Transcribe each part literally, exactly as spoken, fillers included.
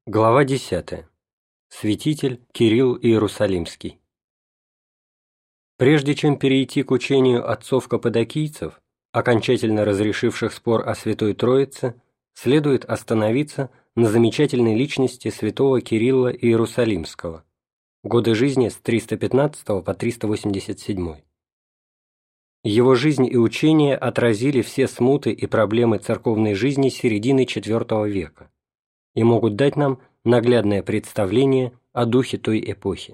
Глава десятая. Святитель Кирилл Иерусалимский. Прежде чем перейти к учению отцов-каппадокийцев, окончательно разрешивших спор о Святой Троице, следует остановиться на замечательной личности святого Кирилла Иерусалимского, годы жизни с триста пятнадцатого по триста восемьдесят седьмой. Его жизнь и учение отразили все смуты и проблемы церковной жизни середины четвёртого века и могут дать нам наглядное представление о духе той эпохи.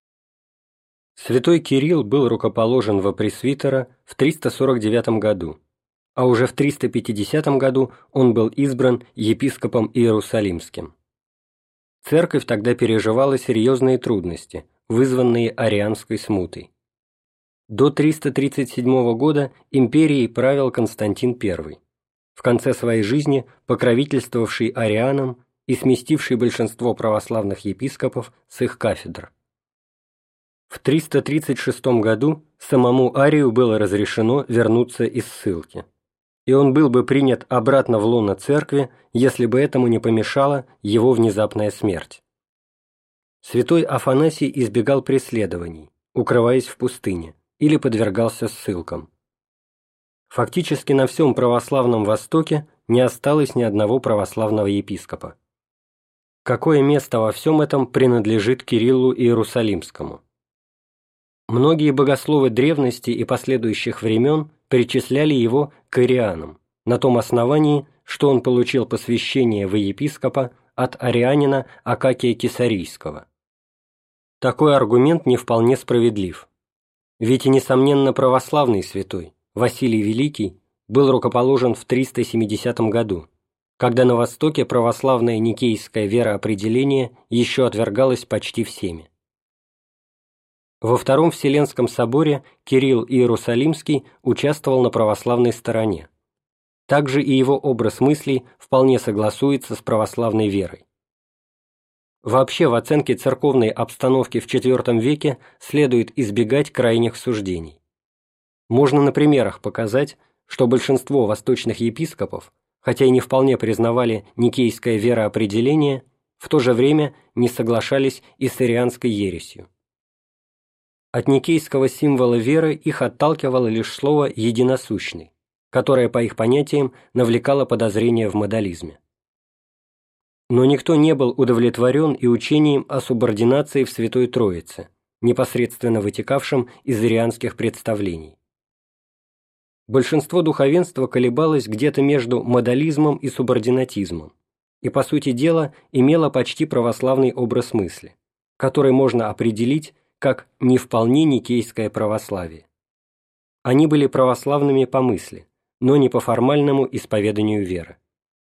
Святой Кирилл был рукоположен во пресвитера в триста сорок девятом году, а уже в триста пятидесятом году он был избран епископом Иерусалимским. Церковь тогда переживала серьезные трудности, вызванные арианской смутой. До триста тридцать седьмого года империей правил Константин Первый, в конце своей жизни покровительствовавший арианам и сместивший большинство православных епископов с их кафедр. В триста тридцать шестом году самому Арию было разрешено вернуться из ссылки, и он был бы принят обратно в лоно церкви, если бы этому не помешала его внезапная смерть. Святой Афанасий избегал преследований, укрываясь в пустыне, или подвергался ссылкам. Фактически на всем православном Востоке не осталось ни одного православного епископа. Какое место во всем этом принадлежит Кириллу Иерусалимскому? Многие богословы древности и последующих времен причисляли его к арианам, на том основании, что он получил посвящение в епископа от арианина Акакия Кесарийского. Такой аргумент не вполне справедлив. Ведь и, несомненно, православный святой, Василий Великий, был рукоположен в триста семидесятом году, когда на Востоке православное никейское вероопределение еще отвергалось почти всеми. Во Втором Вселенском соборе Кирилл Иерусалимский участвовал на православной стороне. Также и его образ мыслей вполне согласуется с православной верой. Вообще, в оценке церковной обстановки в четвёртом веке следует избегать крайних суждений. Можно на примерах показать, что большинство восточных епископов, хотя и не вполне признавали никейское вероопределение, в то же время не соглашались и с арианской ересью. От никейского символа веры их отталкивало лишь слово «единосущный», которое, по их понятиям, навлекало подозрения в модализме. Но никто не был удовлетворен и учением о субординации в Святой Троице, непосредственно вытекавшем из арианских представлений. Большинство духовенства колебалось где-то между модализмом и субординатизмом, и, по сути дела, имело почти православный образ мысли, который можно определить как не вполне никейское православие. Они были православными по мысли, но не по формальному исповеданию веры.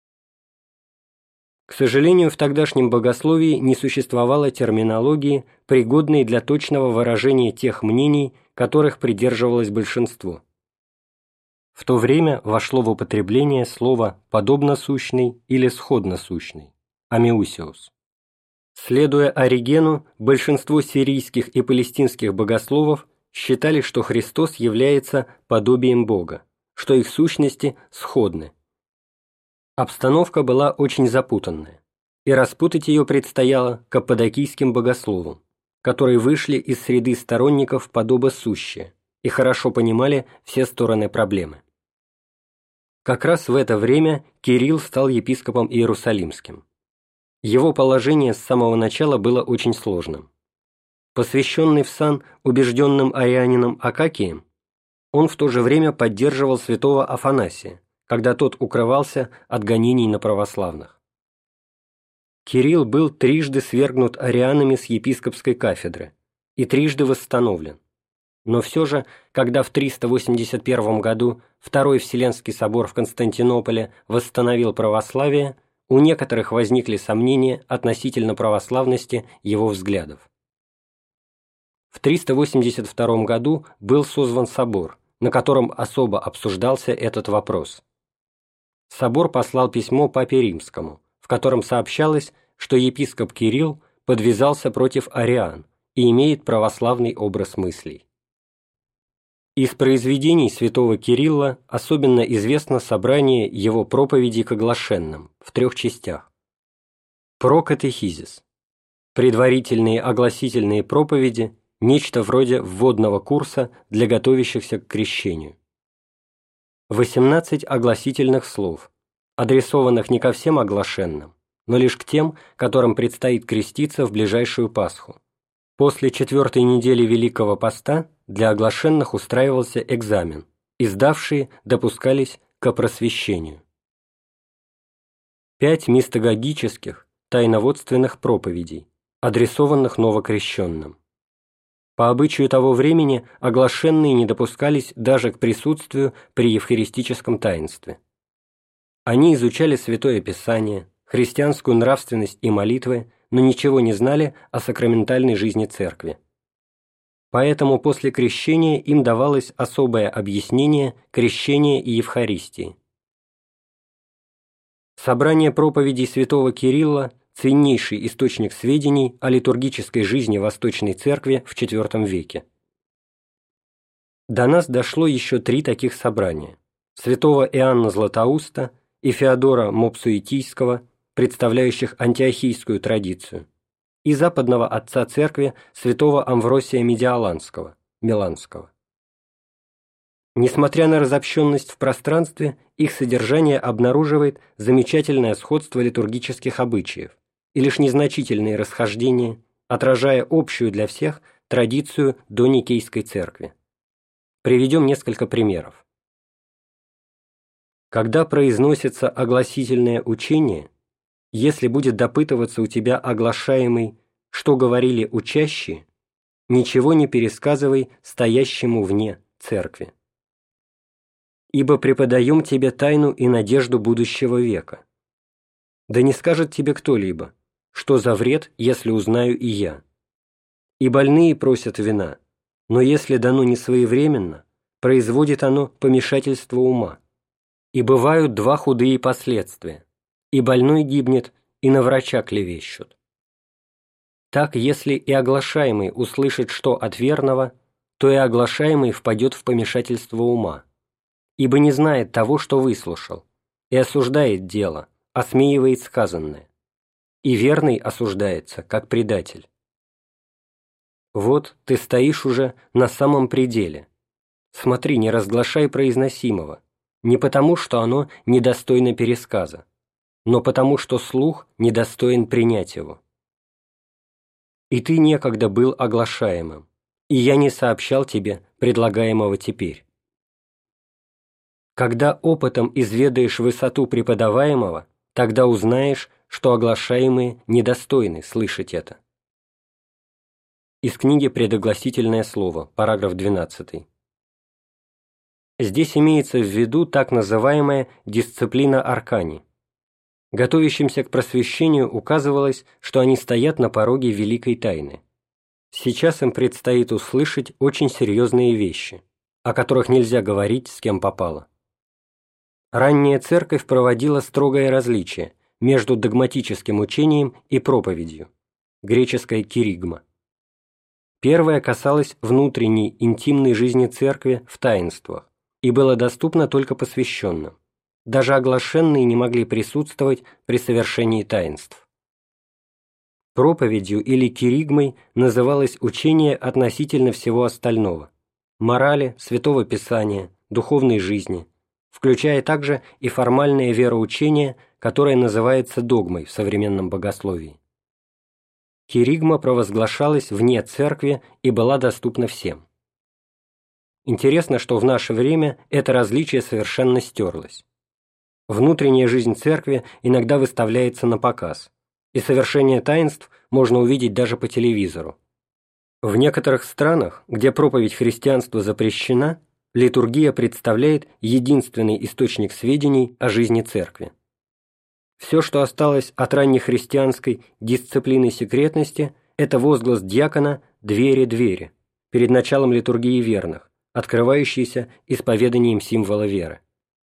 К сожалению, в тогдашнем богословии не существовало терминологии, пригодной для точного выражения тех мнений, которых придерживалось большинство. В то время вошло в употребление слово «подобносущный» или «сходносущный» – «амиусиус». Следуя Оригену, большинство сирийских и палестинских богословов считали, что Христос является подобием Бога, что их сущности сходны. Обстановка была очень запутанная, и распутать ее предстояло каппадокийским богословам, которые вышли из среды сторонников подобосущия и хорошо понимали все стороны проблемы. Как раз в это время Кирилл стал епископом Иерусалимским. Его положение с самого начала было очень сложным. Посвященный в сан убежденным арианином Акакием, он в то же время поддерживал святого Афанасия, когда тот укрывался от гонений на православных. Кирилл был трижды свергнут арианами с епископской кафедры и трижды восстановлен. Но все же, когда в триста восемьдесят первом году Второй Вселенский собор в Константинополе восстановил православие, у некоторых возникли сомнения относительно православности его взглядов. В триста восемьдесят втором году был созван собор, на котором особо обсуждался этот вопрос. Собор послал письмо Папе Римскому, в котором сообщалось, что епископ Кирилл подвязался против ариан и имеет православный образ мыслей. Из произведений святого Кирилла особенно известно собрание его проповедей к оглашенным в трех частях. Прокатехизис. Предварительные огласительные проповеди, нечто вроде вводного курса для готовящихся к крещению. восемнадцать огласительных слов, адресованных не ко всем оглашенным, но лишь к тем, которым предстоит креститься в ближайшую Пасху. После четвертой недели Великого Поста для оглашенных устраивался экзамен, и сдавшие допускались к просвещению. Пять мистагогических, тайноводственных проповедей, адресованных новокрещенным. По обычаю того времени оглашенные не допускались даже к присутствию при евхаристическом таинстве. Они изучали Святое Писание, христианскую нравственность и молитвы, но ничего не знали о сакраментальной жизни Церкви. Поэтому после крещения им давалось особое объяснение крещения и Евхаристии. Собрание проповедей святого Кирилла – ценнейший источник сведений о литургической жизни Восточной Церкви в четвёртом веке. До нас дошло еще три таких собрания – святого Иоанна Златоуста и Феодора Мопсуетийского, представляющих антиохийскую традицию, и западного отца Церкви святого Амвросия Медиаланского, Миланского. Несмотря на разобщенность в пространстве, их содержание обнаруживает замечательное сходство литургических обычаев и лишь незначительные расхождения, отражая общую для всех традицию доникейской церкви. Приведем несколько примеров. Когда произносится огласительное учение, если будет допытываться у тебя оглашаемый, что говорили учащие, ничего не пересказывай стоящему вне церкви. Ибо преподаем тебе тайну и надежду будущего века. Да не скажет тебе кто-либо, что за вред, если узнаю и я. И больные просят вина, но если дано не своевременно, производит оно помешательство ума. И бывают два худые последствия, и больной гибнет, и на врача клевещут. Так, если и оглашаемый услышит что от верного, то и оглашаемый впадет в помешательство ума, ибо не знает того, что выслушал, и осуждает дело, осмеивает сказанное, и верный осуждается, как предатель. Вот ты стоишь уже на самом пределе. Смотри, не разглашай произносимого, не потому, что оно недостойно пересказа, но потому, что слух недостоин принять его. И ты некогда был оглашаемым, и я не сообщал тебе предлагаемого теперь. Когда опытом изведаешь высоту преподаваемого, тогда узнаешь, что оглашаемые недостойны слышать это. Из книги «Предогласительное слово», параграф двенадцатый. Здесь имеется в виду так называемая дисциплина аркани. Готовящимся к просвещению указывалось, что они стоят на пороге великой тайны. Сейчас им предстоит услышать очень серьезные вещи, о которых нельзя говорить с кем попало. Ранняя церковь проводила строгое различие между догматическим учением и проповедью, греческое киригма. Первое касалось внутренней интимной жизни церкви в таинствах и было доступно только посвященным. Даже оглашенные не могли присутствовать при совершении таинств. Проповедью или киригмой называлось учение относительно всего остального – морали, Святого Писания, духовной жизни, включая также и формальное вероучение, которое называется догмой в современном богословии. Киригма провозглашалась вне церкви и была доступна всем. Интересно, что в наше время это различие совершенно стерлось. Внутренняя жизнь церкви иногда выставляется на показ, и совершение таинств можно увидеть даже по телевизору. В некоторых странах, где проповедь христианства запрещена, литургия представляет единственный источник сведений о жизни церкви. Все, что осталось от раннехристианской дисциплины секретности, это возглас диакона «двери, двери» перед началом литургии верных, открывающийся исповеданием символа веры.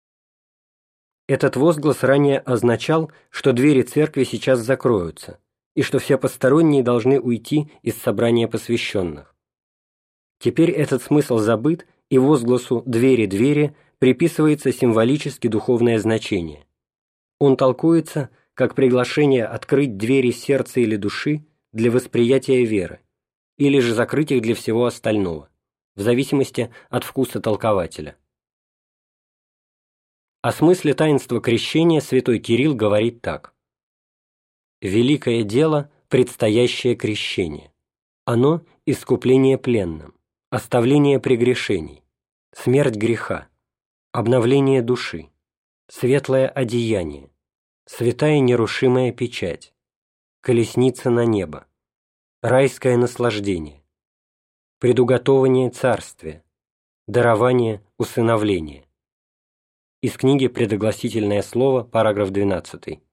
Этот возглас ранее означал, что двери церкви сейчас закроются, и что все посторонние должны уйти из собрания посвященных. Теперь этот смысл забыт, и возгласу «двери, двери» приписывается символически духовное значение. Он толкуется как приглашение открыть двери сердца или души для восприятия веры, или же закрыть их для всего остального, в зависимости от вкуса толкователя. О смысле таинства крещения святой Кирилл говорит так: «Великое дело, предстоящее крещение. Оно – искупление пленным, оставление прегрешений, смерть греха, обновление души, светлое одеяние, святая нерушимая печать, колесница на небо, райское наслаждение, предуготование царствия, дарование усыновления». Из книги «Предогласительное слово», параграф двенадцатый.